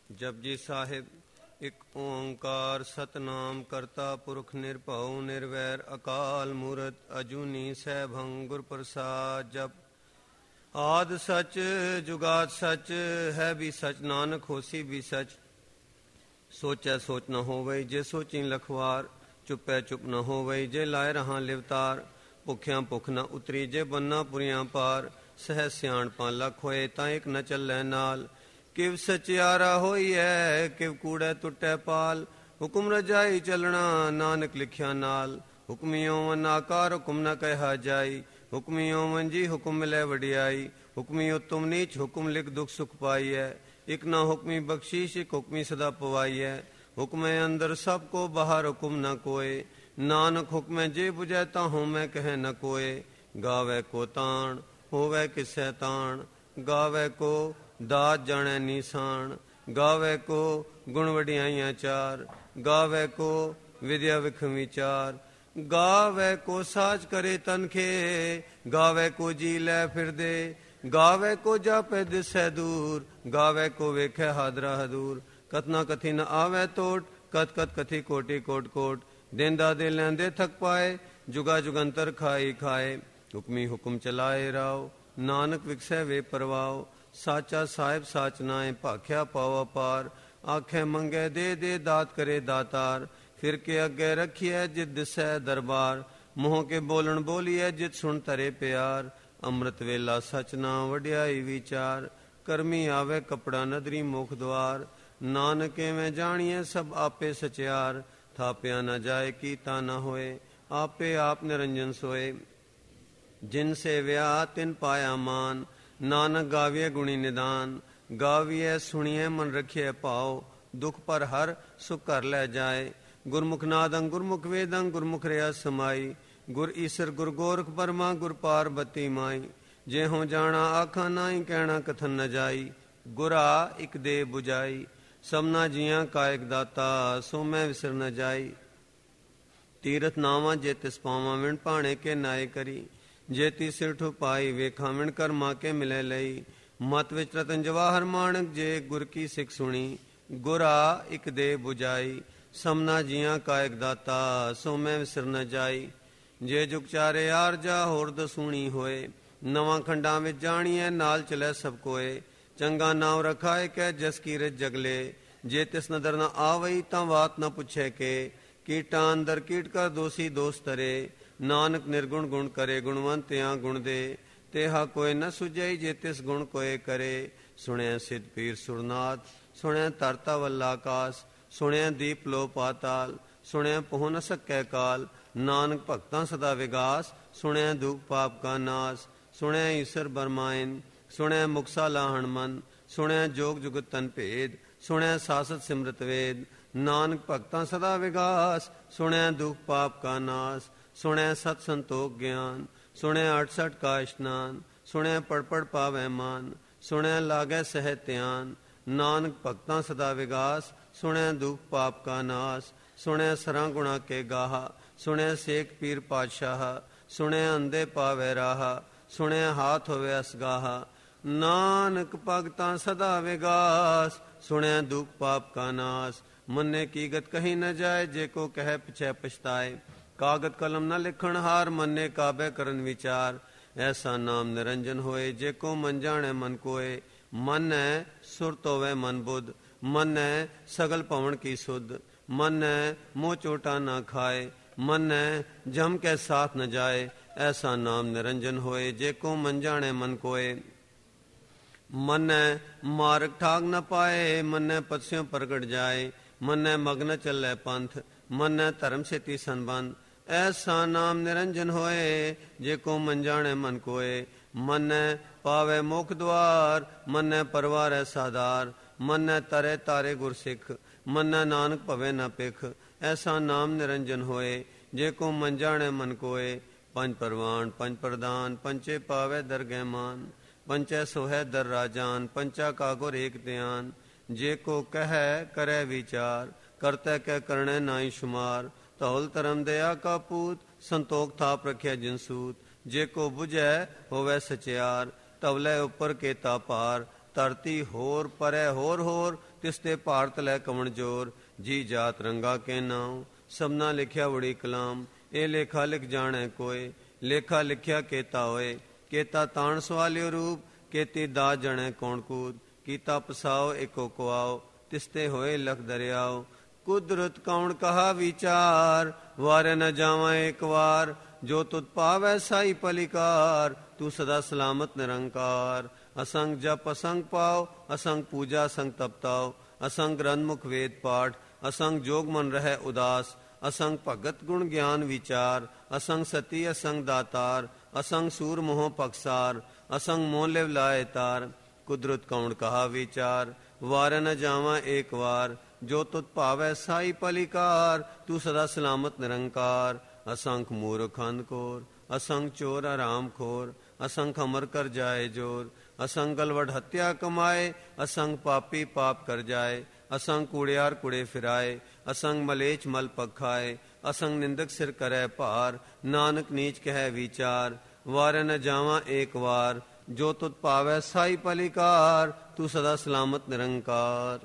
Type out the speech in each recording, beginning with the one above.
ਜਪਜੀ ਸਾਹਿਬ। ਇੱਕ ਓੰਕਾਰ ਸਤਨਾਮ ਕਰਤਾ ਪੁਰਖ ਨਿਰਭਉ ਨਿਰਵੈਰ ਅਕਾਲ ਮੂਰਤ ਅਜੂਨੀ ਸੈਭੰ ਗੁਰ ਪ੍ਰਸਾਦ। ਜਪ ਆਦ ਸਚ ਜੁਗਾਦ ਸਚ ਹੈ ਵੀ ਸਚ, ਨਾਨਕ ਹੋਸੀ ਵੀ ਸਚ। ਸੋਚੈ ਸੋਚ ਨ ਹੋਵਈ ਜੇ ਸੋਚੀ ਲਖਵਾਰ, ਚੁੱਪੈ ਚੁੱਪ ਨ ਹੋਵਈ ਜੇ ਲਾਇ ਰਹਾਂ ਲਿਵਤਾਰ। ਭੁੱਖਿਆਂ ਭੁੱਖ ਨ ਉਤਰੀ ਜੇ ਬੰਨਾ ਪੁਰੀਆਂ ਪਾਰ, ਸਹਿ ਸਿਆਣਪਾਂ ਲੱਖ ਹੋਏ ਤਾਂ ਇੱਕ ਨ ਚੱਲੈ ਨਾਲ। ਕਿਵ ਸਚਿਆਰਾ ਹੋਈਐ ਕਿਵ ਕੂੜੈ ਟੁੱਟੈ ਪਾਲ, ਹੁਕਮ ਰਜਾਈ ਚੱਲਣਾ ਨਾਨਕ ਲਿਖਿਆ ਨਾਲ। ਹੁਕਮੀ ਓਵਨ ਆਕਾਰ ਹੁਕਮ ਨ ਕਹਿਆ ਜਾਈ, ਹੁਕਮੀ ਓਵਨ ਜੀ ਹੁਕਮ ਮਿਲੈ ਵਡਿਆਈ। ਹੁਕਮੀ ਉਤਮ ਨੀਚ ਹੁਕਮ ਲਿਖ ਦੁਖ ਸੁਖ ਪਾਈਐ, ਇਕ ਨਾ ਹੁਕਮੀ ਬਖਸ਼ੀਸ਼ ਇਕ ਹੁਕਮੀ ਸਦਾ ਪਵਾਈਐ। ਹੁਕਮੈ ਅੰਦਰ ਸਭ ਕੋ ਬਾਹਰ ਹੁਕਮ ਨ ਕੋਏ, ਨਾਨਕ ਹੁਕਮੈ ਜੇ ਬੁਝੈ ਤਾਂ ਹੋਮੈ ਕਹਿ ਨ ਕੋਏ। ਗਾਵੈ ਕੋ ਤਾਣ ਹੋਵੈ ਕਿਸੈ ਤਾਣ, ਗਾਵੈ ਕੋ ਦਾਤ ਜਾਣੈ ਨੀਸਾਨ। ਗਾਵੈ ਕੋ ਗੁਣ ਵਡਿਆਈਆਂ ਚਾਰ, ਗਾਵੈ ਕੋ ਵਿਦਿਆ ਵਿਖਮ ਵਿਚਾਰ। ਗਾਵੈ ਕੋ ਸਾਜ ਕਰੇ ਤਨਖੇ, ਗਾਵੈ ਕੋ ਜੀ ਲੈ ਫਿਰਦੇ। ਗਾਵੈ ਕੋ ਜਾਪੈ ਦਿਸੈ ਦੂਰ, ਗਾਵੈ ਕੋ ਵੇਖੈ ਹਾਦਰਾ ਹਦੂਰ। ਕਥਨਾ ਕਥੀ ਨ ਆਵੈ ਤੋਟ, ਕਥ ਕਥ ਕਥੀ ਕੋਟੀ ਕੋਟ ਕੋਟ। ਦੇਂਦਾ ਦੇ ਲੈਂਦੇ ਥਕ ਪਾਏ, ਜੁਗਾ ਜੁਗੰਤਰ ਖਾਈ ਖਾਏ। ਹੁਕਮੀ ਹੁਕਮ ਚਲਾਏ ਰਾਓ, ਨਾਨਕ ਵਿਖਸੈ ਵੇ ਪਰਵਾਓ। ਸਾਚਾ ਸਾਹਿਬ ਸਾਚ ਨਾਏ ਭਾਖਿਆ ਪਾਵਾ ਪਾਰ, ਆਖੇ ਮੰਗੇ ਦੇ ਦੇ ਦਾਤ ਕਰੇ ਦਾਤਾਰ। ਫਿਰ ਕੇ ਅੱਗੇ ਰੱਖੀਐ ਜਿਤ ਦਿਸੈ ਦਰਬਾਰ, ਮੂੰਹ ਕੇ ਬੋਲਣ ਬੋਲੀਐ ਜਿਤ ਸੁਣ ਧਰੇ ਪਿਆਰ। ਅੰਮ੍ਰਿਤ ਵੇਲਾ ਸਚ ਨਾਮ ਵਡਿਆਈ ਵਿਚਾਰ, ਕਰਮੀ ਆਵੇ ਕਪੜਾ ਨਦਰੀ ਮੁਖ ਦੁਆਰ। ਨਾਨਕ ਐਵੇਂ ਜਾਣੀਐ ਸਭ ਆਪੇ ਸਚਿਆਰ, ਥਾਪਿਆ ਨ ਜਾਏ ਕੀਤਾ ਨ ਹੋਏ, ਆਪੇ ਆਪ ਨਿਰੰਜਨ ਸੋਏ। ਜਿਨ ਸੇਵਿਆ ਤਿਨ ਪਾਇਆ ਮਾਨ, ਨਾਨਕ ਗਾਵੀਐ ਗੁਣੀ ਨਿਦਾਨ। ਗਾਵੀਐ ਸੁਣੀਐ ਮਨ ਰਖੀਐ ਭਾਉ, ਦੁਖ ਪਰ ਹਰ ਸੁਖ ਕਰ ਲੈ ਜਾਏ। ਗੁਰਮੁਖ ਨਾਦੰ ਗੁਰਮੁਖ ਵੇਦੰ ਗੁਰਮੁਖ ਰਿਆ ਸਮਾਈ, ਗੁਰ ਈਸਰ ਗੁਰ ਗੋਰਖ ਬਰਮਾ ਗੁਰ ਪਾਰਬਤੀ ਮਾਈ। ਜੇ ਹੋਂ ਜਾਣਾ ਆਖਾਂ ਨਾਹੀ ਕਹਿਣਾ ਕਥਨ ਨ ਜਾਈ, ਗੁਰਾ ਇਕ ਦੇ ਬੁਝਾਈ। ਸਭਨਾ ਜੀਆਂ ਕਾ ਇਕ ਦਾਤਾ ਸੋ ਮੈਂ ਵਿਸਰ ਨ ਜਾਈ। ਤੀਰਥ ਨਾਵਾਂ ਜੇ ਤਿਸ ਪਾਵਾਂ ਵਿਣ ਭਾਣੇ ਕੇ ਨਾਏ ਕਰੀ। ਜੇ ਤੀ ਸਿਰ ਠੁਪਾਈ ਵੇਖਾਂ ਵਿਣ ਕਰਮਾ ਕੇ ਮਿਲੇ ਲਈ। ਮਤ ਵਿੱਚ ਰਤਨ ਜਵਾਹਰ ਮਾਣਕ ਜੇ ਗੁਰ ਕੀ ਸਿੱਖ ਸੁਣੀ, ਗੁਰਾ ਇਕ ਦੇ ਬੁਝਾਈ। ਸਮਨਾ ਜੀਆਂ ਕਾ ਇਕ ਦਾਤਾ ਸੋ ਮੈਂ ਵਿਸਰ ਨ ਜਾਈ। ਜੇ ਜੁਗ ਚਾਰੇ ਆਰਜਾ ਹੋਰ ਦਸੂਣੀ ਹੋਏ, ਨਵਾਂ ਖੰਡਾਂ ਵਿੱਚ ਜਾਣੀਐ ਨਾਲ ਚਲੈ ਸਭ ਕੋਏ। ਚੰਗਾ ਨਾਮ ਰਖਾਏ ਕਹਿ ਜਸ ਕੀਰਤ ਜਗਲੇ, ਜੇ ਤਿਸ ਨਦਰ ਨ ਆਵਈ ਤਾਂ ਬਾਤ ਨ ਪੁੱਛੇ ਕੇ। ਕੀਟਾਂ ਅੰਦਰ ਕੀਟ ਕਰ ਦੋਸੀ ਦੋਸ ਤਰੇ, ਨਾਨਕ ਨਿਰਗੁਣ ਗੁਣ ਕਰੇ ਗੁਣਵੰਤਿਆਂ ਗੁਣ ਦੇ। ਤੇਹਾ ਕੋਇ ਨ ਸੁਝਈ ਜੇ ਤਿਸ ਗੁਣ ਕੋਏ ਕਰੇ। ਸੁਣਿਆ ਸਿਧ ਪੀਰ ਸੁਰਨਾਥ, ਸੁਣਿਆ ਧਰਤਾ ਵੱਲਾ ਆਕਾਸ। ਸੁਣਿਆ ਦੀਪ ਲੋ ਪਾਤਾਲ, ਸੁਣਿਆ ਪਹੁ ਨ ਸਕੈ ਕਾਲ। ਨਾਨਕ ਭਗਤਾਂ ਸਦਾ ਵਿਗਾਸ, ਸੁਣਿਆ ਦੁਖ ਪਾਪ ਕਾ ਨਾਸ। ਸੁਣਿਆ ਈਸਰ ਬਰਮਾਇਨ, ਸੁਣਿਆ ਮੁਕਸਾ ਲਾਹਣ ਮਨ। ਸੁਣਿਆ ਜੋਗ ਜੁਗਤ ਤਨ ਭੇਦ, ਸੁਣਿਆ ਸਾਸਤ ਸਿਮਰਤ ਵੇਦ। ਨਾਨਕ ਭਗਤਾਂ ਸਦਾ ਵਿਗਾਸ, ਸੁਣਿਆ ਦੁਖ ਪਾਪ ਕਾ ਨਾਸ। ਸੁਣਿਆ ਸਤ ਸੰਤੋਖ ਗਿਆਨ, ਸੁਣਿਆ 68 ਕਾ ਇਸ਼ਨਾਨ। ਸੁਣਿਆ ਪੜ ਪੜ ਪਾਵੈ ਮਾਨ, ਸੁਣਿਆ ਲਾਗੈ ਸਹਿ ਧਿਆਨ। ਨਾਨਕ ਭਗਤਾਂ ਸਦਾ ਵਿਗਾਸ, ਸੁਣਿਆ ਦੁਖ ਪਾਪ ਕਾ ਨਾਸ। ਸੁਣਿਆ ਸਰਾਂ ਗੁਣਾ ਕੇ ਗਾਹਾ, ਸੁਣਿਆ ਸੇਖ ਪੀਰ ਪਾਤਸ਼ਾਹ। ਸੁਣਿਆ ਅੰਧੇ ਪਾਵੈ ਰਾਹਾ, ਸੁਣਿਆ ਹਾਥ ਹੋਵੇ ਅਸਗਾਹਾ। ਨਾਨਕ ਭਗਤਾਂ ਸਦਾ ਵਿਗਾਸ, ਸੁਣਿਆ ਦੁਖ ਪਾਪ ਕਾ ਨਾਸ। ਮੰਨੇ ਕੀ ਗਤ ਕਹੀ ਨ ਜਾਏ, ਜੇ ਕੋ ਕਹਿ ਪਿਛੈ ਪਛਤਾਏ। ਕਾਗਤ ਕਲਮ ਨ ਲਿਖਣ ਹਾਰ, ਮੰਨੇ ਕਾਬੈ ਕਰਨ ਵਿਚਾਰ। ਐਸਾ ਨਾਮ ਨਿਰੰਜਨ ਹੋਏ, ਜੇ ਕੋ ਮਨ ਜਾਣੈ ਮਨ ਕੋਏ। ਮੰਨੈ ਸੁਰਤ ਹੋਵੇ ਮਨ ਬੁੱਧ, ਮੰਨੈ ਸਗਲ ਭਵਨ ਕੀ ਸੁਧ। ਮੰਨੈ ਮੋਹ ਚੋਟਾ ਨਾ ਖਾਏ, ਮੰਨੈ ਜਮ ਕੇ ਸਾਥ ਨ ਜਾਏ। ਐਸਾ ਨਾਮ ਨਿਰੰਜਨ ਹੋਏ, ਜੇ ਕੋ ਮਨ ਜਾਣੈ ਮਨ ਕੋਏ। ਮੰਨੈ ਮਾਰਗ ਠਾਗ ਨ ਪਾਏ, ਮੰਨੈ ਪਤਸਿਉ ਪ੍ਰਗਟ ਜਾਏ। ਮੰਨੈ ਮਗਨ ਚੱਲੈ ਪੰਥ, ਮੰਨੈ ਧਰਮ ਸੇਤੀ ਸੰਬੰਧ। ਐਸਾ ਨਾਮ ਨਿਰੰਜਨ ਹੋਏ, ਜੇ ਕੋ ਮਨ ਜਾਣੈ ਮਨ ਕੋਏ। ਮੰਨੈ ਪਾਵੈ ਮੁਖ ਦੁਆਰ, ਮੰਨੈ ਪਰਵਾਰੈ ਸਾਧਾਰ। ਮੰਨੈ ਤਰੇ ਤਾਰੇ ਗੁਰ ਸਿੱਖ, ਮੰਨੈ ਨਾਨਕ ਭਵੇ ਨ ਪਿਖ। ਐਸਾ ਨਾਮ ਨਿਰੰਜਨ ਹੋਏ, ਜੇ ਕੋ ਮਨ ਜਾਣੈ ਮਨ ਕੋਏ। ਪੰਜ ਪਰਵਾਨ ਪੰਜ ਪ੍ਰਦਾਨ, ਪੰਚੇ ਪਾਵੈ ਦਰਗਹਿ ਮਾਨ। ਪੰਚੈ ਸੋਹੈ ਦਰ ਰਾਜਾਨ, ਪੰਚਾ ਕਾ ਗੁਰ ਏਕ ਧਿਆਨ। ਜੇ ਕੋ ਕਹਿ ਕਰੈ ਵਿਚਾਰ, ਕਰਤੈ ਕੈ ਕਰਣੈ ਨਾਹੀ ਸ਼ੁਮਾਰ। ਧੌਲ ਧਰਮ ਦਇਆ ਕਾ ਪੂਤ, ਸੰਤੋਖ ਥਾਪ ਰਖਿਆ ਜਿਨ ਸੂਤ। ਜੇ ਕੋ ਬੁਝੈ ਹੋਵੈ ਸਚਿਆਰ, ਧਵਲੇ ਉੱਪਰ ਕੇਤਾ ਪਾਰ। ਧਰਤੀ ਹੋਰ ਪਰੈ ਹੋਰ ਹੋਰ, ਤਿਸ ਤੇ ਭਾਰਤ ਲੈ ਕਵਣ ਜੋਰ। ਜੀ ਜਾਤ ਰੰਗਾ ਕੇ ਨਾਉ ਸਭਨਾ ਲਿਖਿਆ ਬੜੀ ਕਲਾਮ। ਇਹ ਲੇਖਾ ਲਿਖ ਜਾਣੈ ਕੋਏ ਲੇਖਾ ਲਿਖਿਆ ਕੇਤਾ ਹੋਏ। ਕੇਤਾ ਤਾਣ ਸਵਾਲਿਓ ਰੂਪ ਕੇਤੀ ਦਾ ਜਣੈ ਕੌਣ ਕੂਦ। ਕੀਤਾ ਪਸਾਓ ਏਕੋ ਕੁਆਓ ਤਿਸਤੇ ਹੋਏ ਲਖ ਦਰਿਆਓ। ਕੁਦਰਤ ਕੌਣ ਕਹਾ ਵਿਚਾਰ ਵਾਰੇ ਨ ਜਾਵਾਂ ਏਕ ਵਾਰ। ਜੋ ਤੁਧ ਪਾਵੈ ਸਾਈ ਪਲਿਕਾਰ ਤੂੰ ਸਦਾ ਸਲਾਮਤ ਨਿਰੰਕਾਰ। ਅਸੰਗ ਜਪ ਅਸੰਗ ਪਾਓ ਅਸੰਗ ਪੂਜਾ ਅਸੰਗ ਤਪਤਾਓ। ਅਸੰਗ ਗ੍ਰੰਥ ਮੁਖ ਵੇਦ ਪਾਠ ਅਸੰਗ ਜੋਗ ਮਨ ਰਹਿ ਉਦਾਸ। ਅਸੰਗ ਭਗਤ ਗੁਣ ਗਿਆਨ ਵਿਚਾਰ ਅਸੰਗ ਸਤੀ ਅਸੰਗ ਦਾਤਾਰ। ਅਸੰਗ ਸੂਰ ਮੋਹ ਪਕਸਾਰ ਅਸੰਗ ਮੋਹ ਲਿਵ ਲਾਏ ਤਾਰ। ਕੁਦਰਤ ਕੌਣ ਕਹਾ ਵਿਚਾਰ ਵਾਰ ਨ ਜਾਵਾਂ ਏਕ ਵਾਰ। ਜੋ ਤੁਧ ਭਾਵੈ ਸਾਈ ਪਲਿਕਾਰ ਤੂੰ ਸਦਾ ਸਲਾਮਤ ਨਿਰੰਕਾਰ। ਅਸੰਖ ਮੂਰਖ ਅੰਧਕੋਰ ਅਸੰਖ ਚੋਰ ਆਰਾਮ ਖੋਰ। ਅਸੰਖ ਅਮਰ ਕਰ ਜਾਏ ਜੋਰ ਅਸੰਖ ਗਲਵਡ ਹੱਤਿਆ ਕਮਾਏ। ਅਸੰਖ ਪਾਪੀ ਪਾਪ ਕਰ ਜਾਏ ਅਸੰਖ ਕੂੜਿਆਰ ਕੁੜੇ ਫਿਰਾਏ। ਅਸੰਖ ਮਲੇਚ ਮਲ ਪਖਾਏ ਅਸੰਖ ਨਿੰਦਕ ਸਿਰ ਕਰੈ ਭਾਰ। ਨਾਨਕ ਨੀਚ ਕਹਿ ਵਿਚਾਰ ਵਾਰ ਨ ਜਾਵਾਂ ਏਕ ਵਾਰ। ਜੋ ਤੁਧ ਭਾਵੈ ਸਾਈ ਪਲਿਕਾਰ ਤੂੰ ਸਦਾ ਸਲਾਮਤ ਨਿਰੰਕਾਰ।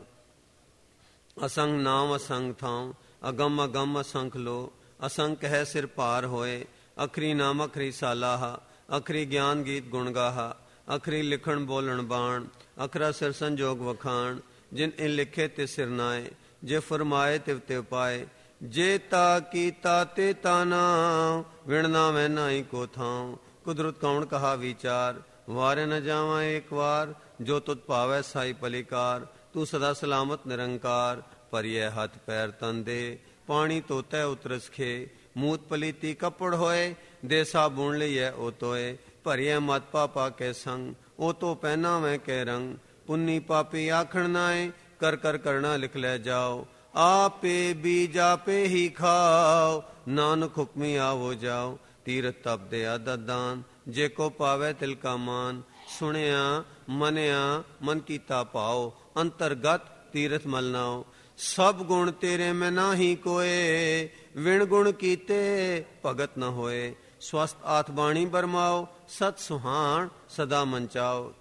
ਅਸੰਖ ਨਾਮ ਅਸੰਖ ਥਾਉ ਅਗਮ ਅਗਮ ਅਸੰਖ ਲੋ। ਅਸੰਖ ਕਹਿ ਸਿਰ ਭਾਰ ਹੋਏ ਅਖਰੀ ਨਾਮ ਅਖਰੀ ਸਾਲਾਹਾ। ਅਖਰੀ ਗਿਆਨ ਗੀਤ ਗੁਣ ਗਾਹਾ ਅਖਰੀ ਲਿਖਣ ਬੋਲਣ ਬਾਣ। ਅਖਰਾ ਸਿਰ ਸੰਜੋਗ ਵਖਾਣ ਜਿਨ ਇਨ ਲਿਖੇ ਤੇ ਸਿਰ ਨਾਏ। ਜੇ ਫਰਮਾਏ ਤਿਵ ਤਿਵ ਪਾਏ। ਜੇ ਤਾ ਕੀਤਾ ਤੇ ਤਾ ਨਾਉ ਵਿਣ ਨਾਵੈ ਨਾਹੀ ਕੋ ਥਾਉ। ਕੁਦਰਤ ਕੌਣ ਕਹਾ ਵਿਚਾਰ ਵਾਰੇ ਨ ਜਾਵਾਂ ਏਕ ਵਾਰ। ਜੋ ਤੁਧ ਭਾਵੈ ਸਾਈ ਪਲਿਕਾਰ ਤੂੰ ਸਦਾ ਸਲਾਮਤ ਨਿਰੰਕਾਰ। ਭਰੀਐ ਹੱਥ ਪੈਰ ਤਨ ਦੇ ਪਾਣੀ ਧੋਤੈ ਉਤਰਸ ਖੇ। ਮੂਤ ਪਲੀਤੀ ਕੱਪੜ ਹੋਏ ਦੇ ਸਾਬੁਣ ਲਈਐ ਓ ਤੋਏ। ਭਰੀਐ ਮਤ ਪਾਪਾ ਕੇ ਸੰਗ ਉਹ ਤੋ ਪਹਿਨਾਵੈ ਕੇ ਰੰਗ। ਪੁੰਨੀ ਪਾਪੀ ਆਖਣ ਨਾਏ ਕਰ ਕਰ ਕਰਣਾ ਲਿਖ ਲੈ ਜਾਓ। ਆਪੇ ਬੀਜ ਆਪੇ ਹੀ ਖਾਓ ਨਾਨਕ ਹੁਕਮੀ ਆਵੋ ਜਾਓ। ਤੀਰਥ ਤਪ ਦੇ ਆਦਤ ਦਾਨ ਜੇ ਕੋ ਪਾਵੈ ਤਿਲ ਕਾ ਮਾਨ। ਸੁਣਿਆ ਮੰਨਿਆ ਮਨ ਕੀਤਾ ਪਾਓ ਅੰਤਰਗਤ ਤੀਰਥ ਮਲ ਨਾਓ। ਸਭ ਗੁਣ ਤੇਰੇ ਮੈਂ ਨਾਹੀ ਕੋਏ ਵਿਣ ਗੁਣ ਕੀਤੇ ਭਗਤ ਨ ਹੋਏ। ਸਵਸਤ ਆਥ ਬਾਣੀ ਬਰਮਾਓ ਸਤ ਸੁਹਾਣ ਸਦਾ ਮੰਚਾਓ।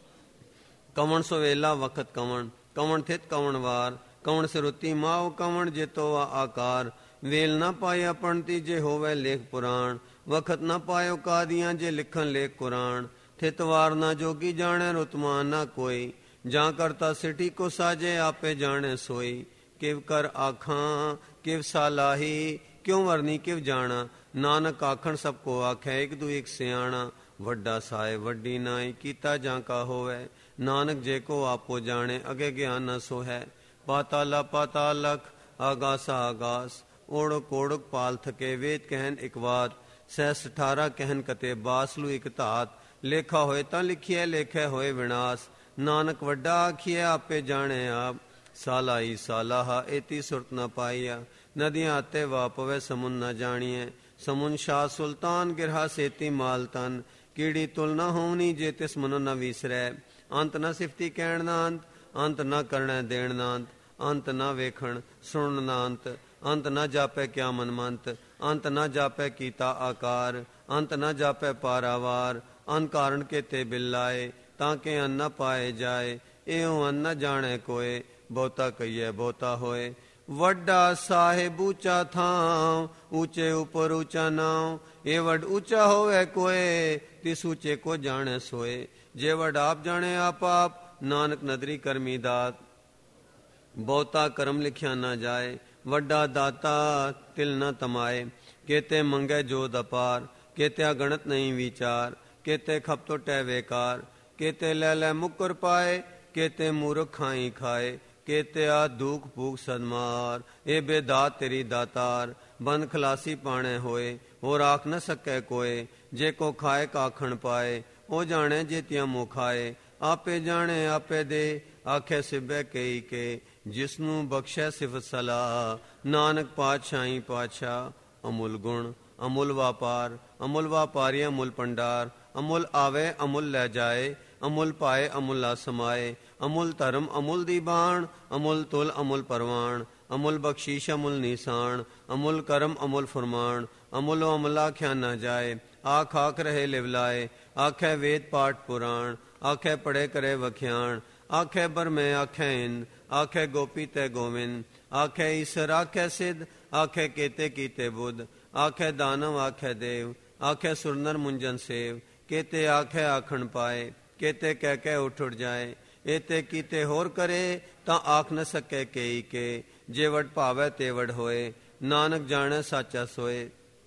ਕਵਣ ਸਵੇਲਾ ਵਖਤ ਕਵਣ ਕਵਣ ਥਿਤ ਕਵਣ ਵਾਰ। ਕਵਣ ਸਰੁਤੀ ਮਾਓ ਕਵਣ ਜੇਤੋ ਆਕਾਰ। ਵੇਲ ਨਾ ਪਾਇਆ ਪਣਤੀ ਜੇ ਹੋਵੇ ਲੇਖ ਪੁਰਾਣ। ਵਖਤ ਨਾ ਪਾਇਓ ਕਾਦੀਆਂ ਜੇ ਲਿਖਣ ਲੇਖ ਕੁਰਾਨ। ਥਿਤ ਵਾਰ ਨਾ ਜੋਗੀ ਜਾਣੈ ਰੁਤਮਾਨ ਨਾ ਕੋਈ। ਜਾਂ ਕਰਤਾ ਸਿਟੀ ਕੋ ਸਾਜੇ ਆਪੇ ਜਾਣੈ ਸੋਈ। ਕਿਵ ਕਰ ਆਖਾਂ ਕਿਵ ਸਾਲਾਹੀ ਕਿਉਂ ਵਰਨੀ ਕਿਵ ਜਾਣਾ। ਨਾਨਕ ਆਖਣ ਸਭ ਕੋ ਆਖੈ ਇਕ ਦੂ ਇਕ ਸਿਆਣਾ। ਵੱਡਾ ਸਾਏ ਵੱਡੀ ਨਾਈ ਕੀਤਾ ਜਾਂ ਕਾ ਹੋਵੈ। ਨਾਨਕ ਜੇ ਕੋ ਆਪੋ ਜਾਣੇ ਅਗੇ ਗਿਆਨ ਨ ਸੋਹੈ। ਪਾਤਾਲਾ ਪਾਤਾਲ ਲਖ ਆਗਾਸਾ ਆਗਾਸ। ਓੜਕ ਓੜਕ ਪਾਲ ਥਕੇ ਵੇਦ ਕਹਿਨ ਇਕ ਬਾਤ। ਸਹਿਸ 18 ਕਹਿਨ ਕਤੇ ਬਾਸਲੂ ਇਕ ਧਾਤ। ਲੇਖਾ ਹੋਏ ਤਾਂ ਲਿਖੀਐ ਲੇਖੈ ਹੋਏ ਵਿਨਾਸ਼। ਨਾਨਕ ਵੱਡਾ ਆਖੀਐ ਆਪੇ ਜਾਣੇ ਆਪ। ਸਾਲਾਈ ਸਾਲਾਹਾ ਏਤੀ ਸੁਰਤ ਨ ਪਾਈਆ। ਨਦੀਆਂ ਆਤੇ ਵਾਪਵੇ ਸਮੁਨ ਨ ਜਾਣੀਐ। ਸਮੁਨ ਸ਼ਾਹ ਸੁਲਤਾਨ ਗਿਰਹਾ ਸੇਤੀ ਮਾਲ ਤਨ। ਕੀੜੀ ਤੁਲ ਨ ਹੋਣੀ ਜੇ ਤਿਸ ਮਨ ਨ ਵਿਸਰੈ। ਅੰਤ ਨ ਸਿਫਤੀ ਕਹਿਣ ਨਾ ਅੰਤ ਅੰਤ ਨ ਕਰਣੈ ਦੇਣ ਨਾ ਅੰਤ। ਅੰਤ ਨ ਵੇਖਣ ਸੁਣਨ ਨਾ ਅੰਤ। ਅੰਤ ਨ ਜਾਪੈ ਕਿਆ ਮਨਮੰਤ। ਅੰਤ ਨ ਜਾਪੈ ਕੀਤਾ ਆਕਾਰ। ਅੰਤ ਨ ਜਾਪੈ ਪਾਰਾਵਾਰ। ਅੰਨ ਕਾਰਨ ਕੇਤੇ ਬਿਲਾਏ ਤਾਂ ਕਿ ਅੰਨ ਨ ਪਾਏ ਜਾਏ। ਇਉ ਅੰਨ ਨ ਜਾਣੈ ਕੋਏ ਬਹੁਤਾ ਕਹੀਐ ਬਹੁਤਾ ਹੋਏ। ਵੱਡਾ ਸਾਹਿਬ ਉੱਚਾ ਥਾਂ ਉੱਚੇ ਉਪਰ ਉੱਚਾ ਨਾਉ। ਇਹ ਵੱਡ ਉੱਚਾ ਹੋਵੇ ਕੋਏ ਤਿਸ ਉੱਚੇ ਕੋ ਜਾਣੈ ਸੋਏ। ਜੇ ਵੱਡ ਆਪ ਜਾਣੇ ਆਪ ਆਪ ਨਾਨਕ ਨਦਰੀ ਕਰਮੀ ਦਾਤ। ਬਹੁਤਾ ਕਰਮ ਲਿਖਿਆ ਨਾ ਜਾਏ ਵੱਡਾ ਦਾਤਾ ਤਿਲ ਨ ਤਮਾਏ। ਕੇਤੇ ਮੰਗੈ ਜੋਦ ਅਪਾਰ ਕੇਤਿਆ ਗਣਤ ਨਹੀਂ ਵਿਚਾਰ। ਕੇਤੇ ਖਪ ਟੋਟੈ ਵੇਕਾਰ ਕੇਤੇ ਲੈ ਲੈ ਮੁਕਰ ਪਾਏ। ਕੇਤੇ ਮੂਰਖ ਖਾਈ ਖਾਏ ਕੇਤਿਆ ਦੁਖ ਭੂਖ ਸਦਮਾਰ। ਇਹ ਬੇਦਾਤ ਤੇਰੀ ਦਾਤਾਰ ਬੰਦ ਖਲਾਸੀ ਪਾਣੇ ਹੋਏ। ਹੋਰ ਆਖ ਨ ਸਕੈ ਕੋਏ ਜੇ ਕੋ ਖਾਏ ਕਾਖਣ ਪਾਏ। ਉਹ ਜਾਣੇ ਜੇਤੀਆਂ ਮੋ ਖਾਏ ਆਪੇ ਜਾਣੇ ਆਪੇ ਦੇ। ਆਖੇ ਸਿਬੈ ਕਈ ਕੇ ਜਿਸਨੂੰ ਬਖਸ਼ੈ ਸਿਫਤ ਸਲਾਹ। ਨਾਨਕ ਪਾਤਸ਼ਾਹੀ ਪਾਤਸ਼ਾਹ ਅਮੁੱਲ ਗੁਣ ਅਮੁੱਲ ਵਾਪਾਰ। ਅਮੁੱਲ ਵਾਪਾਰੀ ਅਮੁੱਲ ਭੰਡਾਰ। ਅਮੁੱਲ ਆਵੇ ਅਮੁੱਲ ਲੈ ਜਾਏ। ਅਮੁੱਲ ਪਾਏ ਅਮੁੱਲਾ ਸਮਾਏ। ਅਮੁੱਲ ਧਰਮ ਅਮੁੱਲ ਦੀ ਬਾਣ। ਅਮੁੱਲ ਤੁਲ ਅਮੁੱਲ ਪਰਵਾਣ। ਅਮੁੱਲ ਬਖਸ਼ੀਸ਼ ਅਮੁੱਲ ਨਿਸ਼ਾਨ। ਅਮੁੱਲ ਕਰਮ ਅਮੁੱਲ ਫਰਮਾਨ। ਅਮੁੱਲੋ ਅਮੁੱਲਾ ਆਖਿਆ ਨਾ ਜਾਏ। ਆਖ ਆਖ ਰਹੇ ਲਿਵਲਾਏ। ਆਖੈ ਵੇਦ ਪਾਠ ਪੁਰਾਣ। ਆਖੈ ਪੜੇ ਕਰੇ ਵਖਿਆਣ। ਆਖੈ ਬਰਮੈ ਆਖੈ ਇਨ। आखे गोपी ते गोविंद, आखे ईश्वर आखे सिद्ध, आखे केते कीते बुद्ध, आखे दानव आखे देव, आखे सुरनर मुंजन सेव, केते आखे आखण पाए, केते कह के उठ जाए, एते कीते होर करे तां आख न सके केई के, जेवड़ भावै तेवड़ होए, नानक जाने साचा सोए।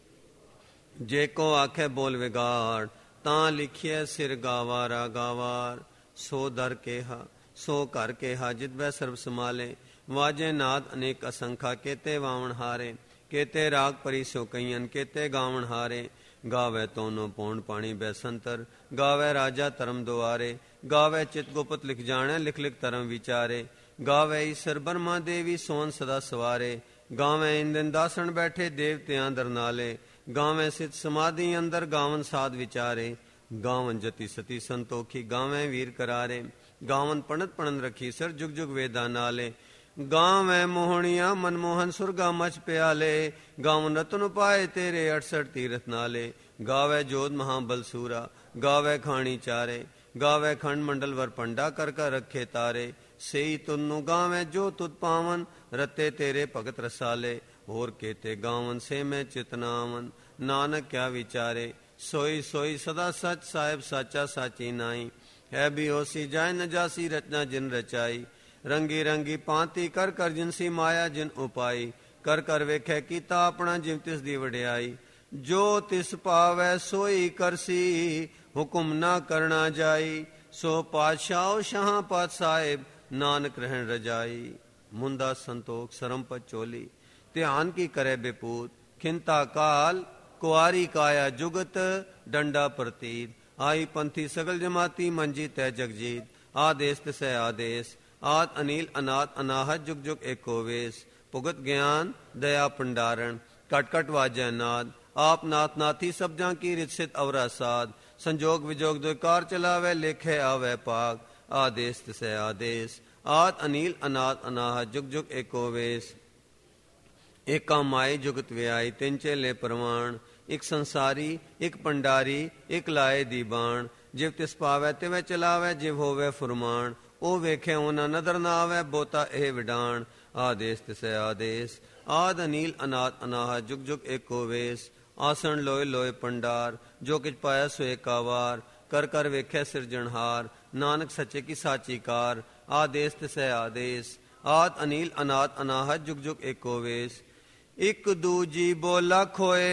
जे को आखे बोल विगाड़, तां लिखिए सिर गावारा गावार, सो दर केहा सो घर केहा, जितवै सर्व समाले, वाजे नाद अनेक असंखा, केते वावण हारे, केते राग परी सो कईयन, केते गावण हारे, गावे तोनो पौण पाणी बैसंतर, गावे राजा धर्म दुआरे, गावे चित गुपत लिख जाने, लिख लिख धर्म विचारे, गावे ईश्वर ब्रह्मा देवी सोन सदा सवारे, गावे इंदन दासण बैठे देवत्यां दरनाले, गावे सित समाधि अंदर गावन साध विचारे, गावन जति सती संतोखी, गावे वीर करारे, गावन पणत पणन रखी सर, जुग जुग वेदा नाले, गावे मोहनिया मनमोहन सुरगा मच प्याले, गावन रतन पाए तेरे 68 तीरथ नाले, गावे जोध महाबल सूरा, गावे खाणी चारे, गावे खंड मंडल वर पंडा कर कर रखे तारे, सेई तुन्नु गावे जो तुत पावन, रते तेरे भगत रसाले, होर केते गावन से मैं चितनावन, नानक क्या विचारे, सोई सोई सदा सच साहिब साचा साची नाई, है भी होसी जाय न जासी रचना जिन रचाई, रंगी रंगी पांति कर कर जिनसी माया जिन उपाई, कर कर वेखे कीता अपना जिव तिस दी वड्याई, जो तिस पावै सोई करसी, हुकुम ना करना जाई, सो पातशाह शाह पात साहिब, नानक रहन रजाई। मुंदा संतोख सरम पत चोली, ध्यान की करे बेपूत, खिंता काल कुआरी काया जुगत, डंडा प्रतीत, आई पंथी सगल जमाती, मंजी तय जगजीत, आदेश तिसै आदेश, आद अनिल अनाथ अनाहत, जुग जुग एको वेश, भुगत ज्ञान दया भंडारण, कट कट वाजय नाद, आप नाथ नाथी सब जां की रित अवरा साध, संजोग विजोग द्विकार चलावे, लेखे आवे पाग, आदेश तिसै आदेश, आद अनिल अनाथ अनाहत, जुग जुग एको वेश, एका माई जुगत व्याई, तिन चेले परवान, एक संसारी एक पंडारी, एक लाए दीबान, जिव तिस पावै तिवै चलावै, जिव होवे फुरमान, ओ वेखे ओना नदर ना आवे, बोता एह विडान, आदेश तिसै आदेश, आद अनील अनाथ अनाहत, जुग जुग एको वेश, आसन लोय लोय पंडार, जो किछ पाया सो एकावार, कर कर वेखे सिरजनहार, नानक सच्चे की साची कार, आदेश तिसै आदेश, आद अनील अनाथ अनाहत, जुग जुग एको वेश, इक दूजी बो लख होए,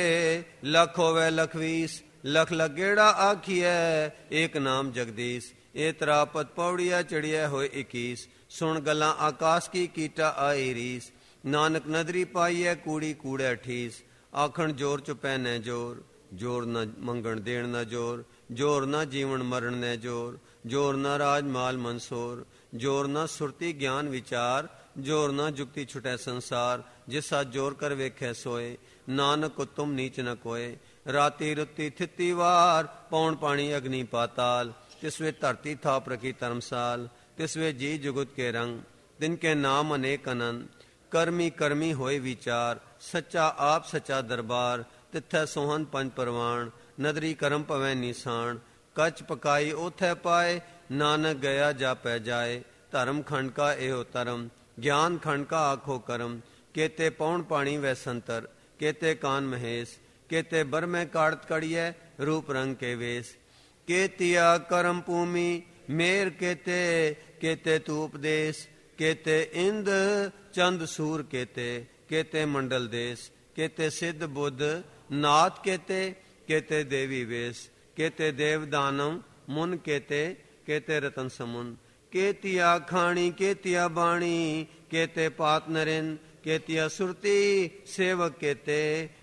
लख होवे लखवीस, लख लगेड़ा आखिए, एक नाम जगदीश, ए तरापत पौड़िया चढ़िया होए 21, सुन गला आकाश की कीटा आई रीस, नानक नदरी पाइए कूड़ी कूड़े ठीस, आखण जोर चुपै न जोर, जोर न मंगण देण न जोर, जोर न जीवन मरण न जोर, जोर न राज माल मनसोर, जोर न सुरती ज्ञान विचार, जोर न जुक्ति छुटै संसार, जिसा जोर कर वेखे सोए, नानक को तुम नीच न कोय, राती रुती थिती वार, पौन पानी अग्नि पाताल, तिसवे धरती थाप रखी धर्मसाल, तिसवे जी जुगत के रंग, तिनके नाम अनेक अनंत, कर्मी कर्मी होए विचार, सच्चा आप सच्चा दरबार, तिथै सोहन पंच परवान, नदरी करम पवै निशान, कच पकाई ओथै पाए, नानक गया जापै जाए, धर्म खंड का एहो धर्म, ज्ञान खंड का आखो करम, केते पौन पाणी वै संतर, केते कान महेश, केते बर में काड़त कड़िए, रूप रंग के वेश, केतिया करम भूमि मेर केते, केते तू उपदेश, केते इंद चंद सूर केते, केते मंडल देश, केते सिद्ध बुद्ध नाथ केते, केते देवी वेश, केते देव दानव मुन केते, केते रतन समुन, केतिया खाणी केतिया बाणी, केते पात नरेन, केतिया सुरती सेवक केते,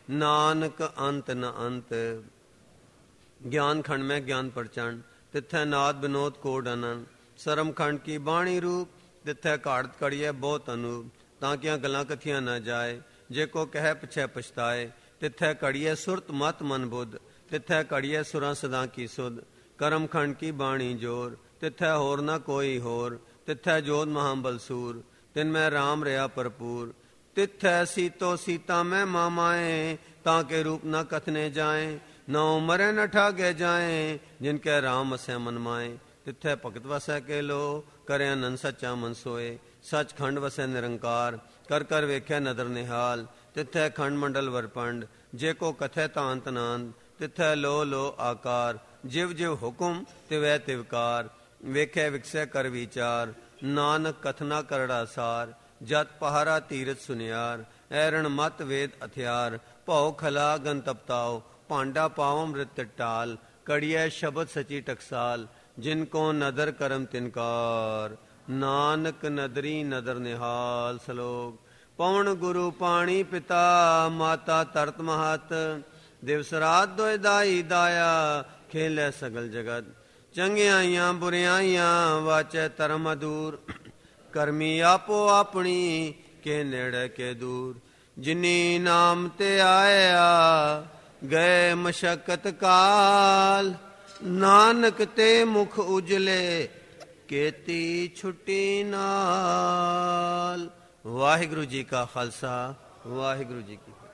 नानक अंत न अंत। ज्ञान खंड में ज्ञान प्रचंड, तिथै नाद विनोद कोड अनंत, सरम खंड की बाणी रूप, तिथै काड़त कड़िए बहुत अनूप, ताकियां गलां कथियां न जाए, जे को कह पिछै पछताए, तिथै कड़िए सुरत मत मन बुद्ध, तिथै कड़िए सुरां सदा की सुध, करम खंड की बाणी जोर, तिथै होर न कोई होर, तिथै जोध महाबल सूर, तिनमें राम रहा भरपूर, तिथै सीतो सीता में मामाए, ताके रूप न कथने जाए, न उमरे न ठागे जाए, जिनके राम असे मन माए, तिथै भगत वसै के लो, करे अनंत सच्चा मन सोए, ਸੱਚਖੰਡ ਵਸੈ ਨਿਰੰਕਾਰ। ਕਰ ਕਰ ਵੇਖਿਆ ਨਦਰ ਨਿਹਾਲ, ਤਿੱਥੈ ਖੰਡ ਮੰਡਲ ਵਰਪੰਡ। ਜੇ ਕੋ ਕਥੈ ਤਾਂਤ ਨਾਂਦ, ਤਿੱਥੈ ਲੋ ਲੋ ਆਕਾਰ। ਜਿਵ ਜਿਵ ਹੁਕਮ ਤਿਵੈ ਤਿਵਕਾਰ, ਵੇਖੈ ਵਿਕਸੈ ਕਰ ਵਿਚਾਰ। ਨਾਨਕ ਕਥਨਾ ਕਰੜਾ ਸਾਰ, ਜਤ ਪਹਾਰਾ ਤੀਰਥ ਸੁਨਿਆਰ। ਐਰਣ ਮਤ ਵੇਦ ਹਥਿਆਰ, ਭਉ ਖਲਾ ਗਨ ਤਪਤਾਓ। ਭਾਂਡਾ ਪਾਉ ਅੰਮ੍ਰਿਤ ਟਾਲ, ਕੜੀਐ ਸ਼ਬਦ ਸਚੀ ਟਕਸਾਲ। ਜਿਨ ਕੋ ਨਦਰ ਕਰਮ ਤਿਨਕਾਰ, ਨਾਨਕ ਨਦਰੀ ਨਦਰ ਨਿਹਾਲ। ਸਲੋਕ। ਪਵਨ ਗੁਰੂ ਪਾਣੀ ਪਿਤਾ, ਮਾਤਾ ਧਰਤ ਮਹਤ। ਦਿਵਸ ਰਾਤ ਦੋਇ ਦਾਈ ਦਾਇਆ, ਖੇਲੈ ਸਗਲ ਜਗਤ। ਚੰਗਿਆਈਆਂ ਬੁਰਿਆਈਆਂ, ਵਾਚੈ ਧਰਮ ਅਦੂਰ। ਕਰਮੀ ਆਪੋ ਆਪਣੀ, ਕੇ ਨੇੜੇ ਕੇ ਦੂਰ। ਜਿਨੀ ਨਾਮ ਤੇ ਆਇਆ, ਗਏ ਮਸ਼ਕਤ ਕਾਲ। ਨਾਨਕ ਤੇ ਮੁਖ ਉਜਲੇ, ਕੀਤੀ ਛੁੱਟੀ ਨਾਲ। ਵਾਹਿਗੁਰੂ ਜੀ ਕਾ ਖਾਲਸਾ, ਵਾਹਿਗੁਰੂ ਜੀ ਕੀ ਫਤਿਹ।